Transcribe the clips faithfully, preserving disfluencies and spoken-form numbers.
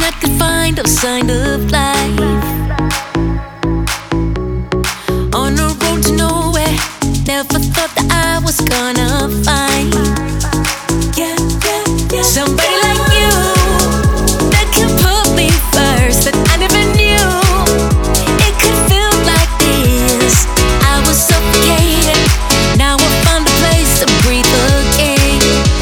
I could find a sign of life on a road to nowhere. Never thought that I was gonna find yeah, yeah, yeah. somebody like you that can put me first. That I never knew it could feel like this. I was suffocating, now I found a place to breathe again.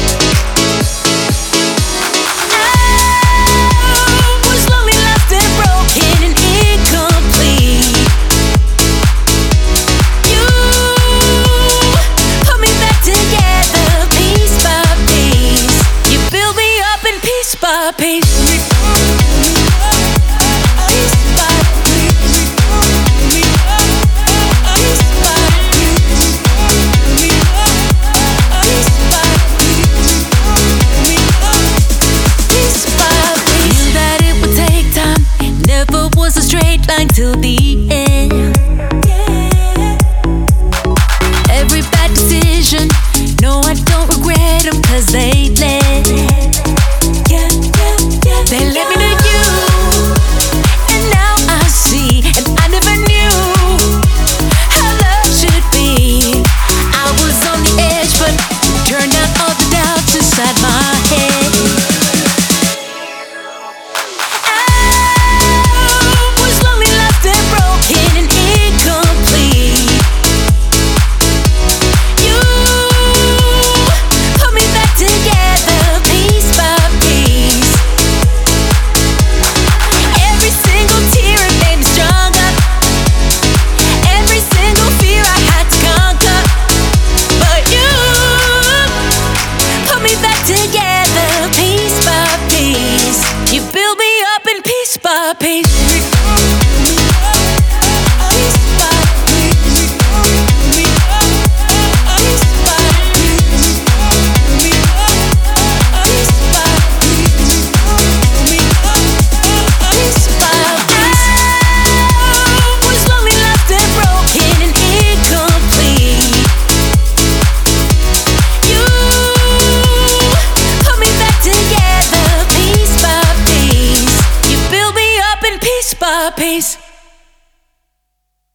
Piece. Till the end. Every bad decision, no, I don't regret them, cause they led. Yeah, yeah, yeah. They led me to you, and now I see, and I never knew how love should be. I was on the edge, but turned out all the doubts inside my head. Piece. Piece.